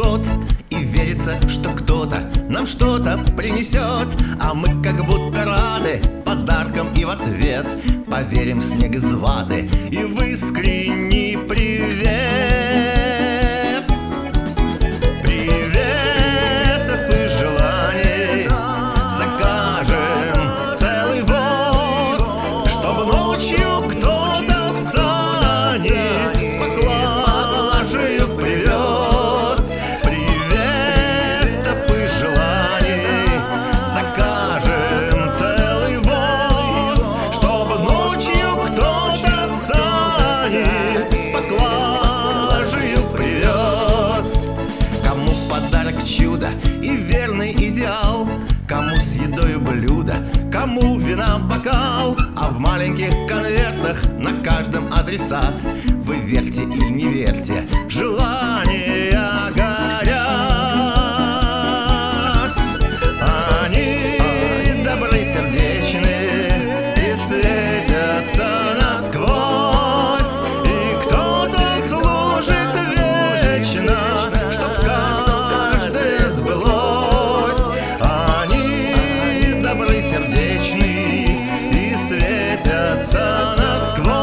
год, и верится, что кто-то нам что-то принесет. А мы как будто рады подаркам и в ответ поверим в снег из ваты и в искренний привет. Приветов и желаний закажем целый воз, чтоб ночью кто-то сани с поклажею привез. Приветов и желаний закажем целый воз, чтоб ночью кто-то сани с поклажею привез. Кому в подарок чудо и верный идеал, кому с едой блюдо, кому вина бокал, а в маленьких конвертах на каждом адресат. Вы верьте или не верьте, желания горят. Они добры, сердечны и светятся насквозь, и кто-то служит вечно, чтоб каждое сбылось. Они добры, сердечны и светятся насквозь,